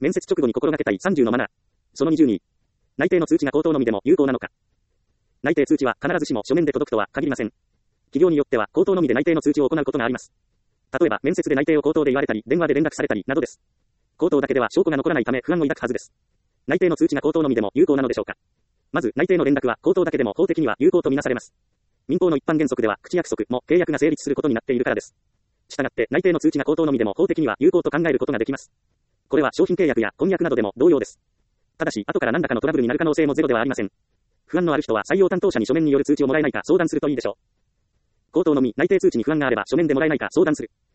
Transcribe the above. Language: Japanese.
面接直後に心がけたい30のマナー。その22。内定の通知が口頭のみでも有効なのか。内定通知は必ずしも書面で届くとは限りません。企業によっては口頭のみで内定の通知を行うことがあります。例えば面接で内定を口頭で言われたり、電話で連絡されたりなどです。口頭だけでは証拠が残らないため不安を抱くはずです。内定の通知が口頭のみでも有効なのでしょうか。まず内定の連絡は口頭だけでも法的には有効とみなされます。民法の一般原則では口約束も契約が成立することになっているからです。したがって内定の通知が口頭のみでも法的には有効と考えることができます。これは商品契約や婚約などでも同様です。ただし後から何らかのトラブルになる可能性もゼロではありません。不安のある人は採用担当者に書面による通知をもらえないか相談するといいでしょう。口頭のみ内定通知に不安があれば書面でもらえないか相談する。